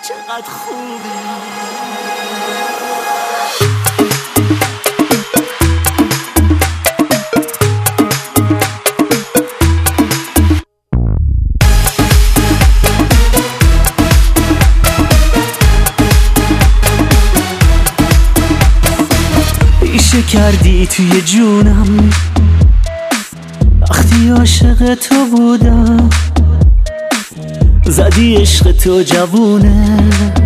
چقدر خوبی. ریشه کردی توی جونم وقتی عاشق تو بودم، زدی عشق تو جوونه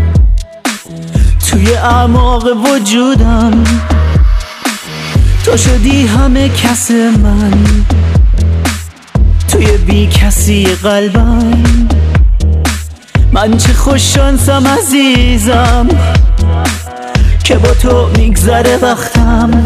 توی اعماق وجودم. تو شدی همه کس من توی بی کسی قلبم. من چه خوش شانسم عزیزم که با تو میگذره وقتم.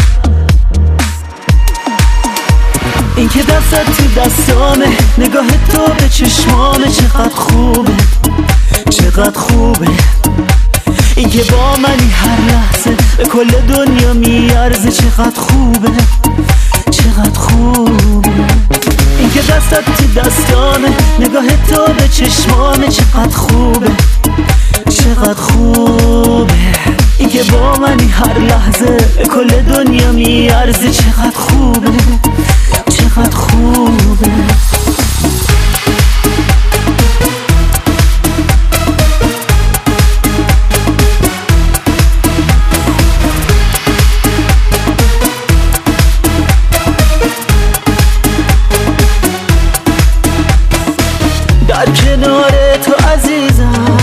این که دستت تو دستامه، نگاه تو به چشمامه، چقدر خوبه چقدر خوبه. این که با منی هر لحظه به کل دنیا میارزه، چقدر خوبه چقدر خوبه. این که دستت تو دستامه، نگاه تو به چشمامه، چقدر خوبه چقدر خوبه. این که با منی هر لحظه به کل دنیا میارزه، چقدر خوبه چقدر خوبه. در کنار تو عزیزم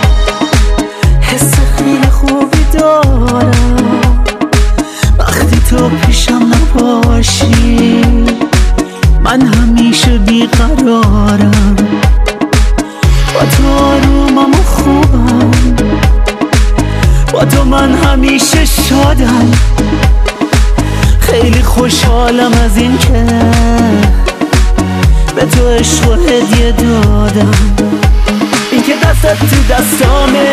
حس خیلی خوبی دارم. وقتی تو پیشم نباشی من همیشه بیقرارم. با تو آرومم و خوبم، با تو من همیشه شادم. خیلی خوشحالم از این که به تو عشق و هدیه دادم. این که دستت تو دستامه،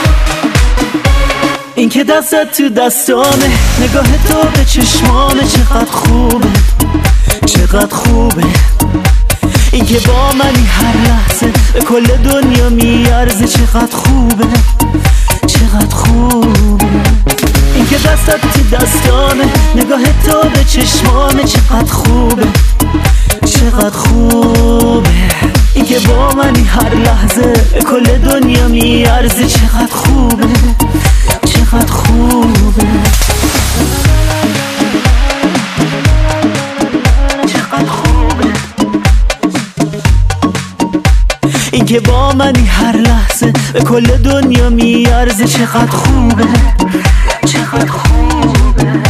این که دستت تو دستامه، نگاه تو به چشمامه، چقدر خوبه چقدر خوبه. این که با منی هر لحظه به کل دنیا میارزه، چقدر خوبه چقدر خوبه. این که دستت تو دستامه، نگاه تو به چشمامه، چقدر خوبه چقدر خوبه. این که با منی هر لحظه به کل دنیا میارزه، چقدر خوبه چقدر خوبه. این که با منی هر لحظه به کل دنیا میارزه، چقدر خوبه چقدر خوبه.